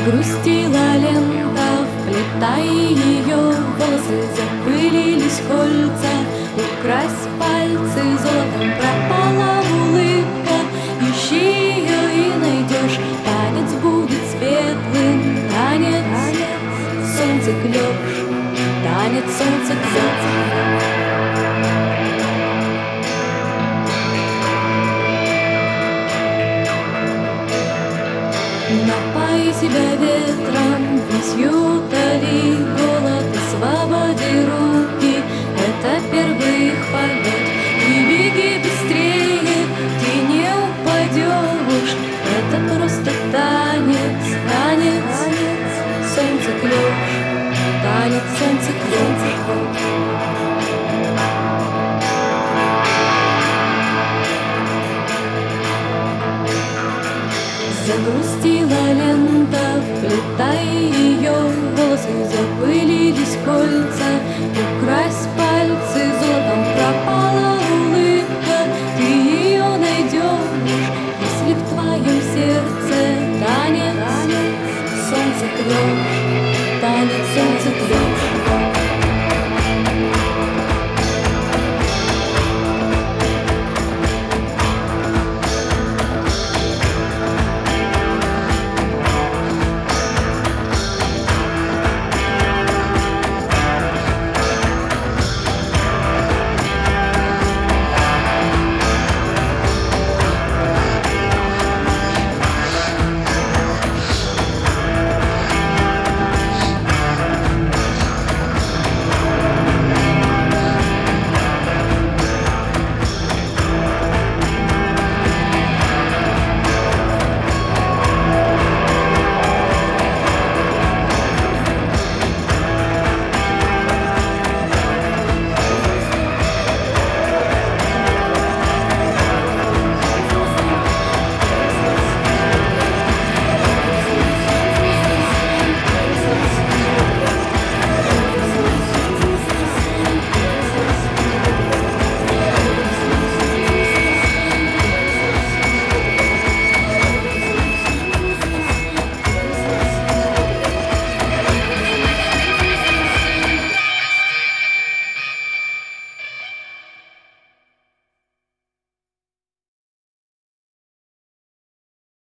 Грустила лента, вплетай ее в волосы, запылились кольца, укрась пальцы золотом, пропала улыбка. Ищи ее и найдешь, танец будет светлым, танец, солнце клёш, танец, солнце клёш. Напай себя ветром, весью утоли голод и свободи руки. Это первый их полет, и беги быстрее, ты не упадешь. Это просто танец, танец, солнце клёш, танец, солнце клёш. Загрузь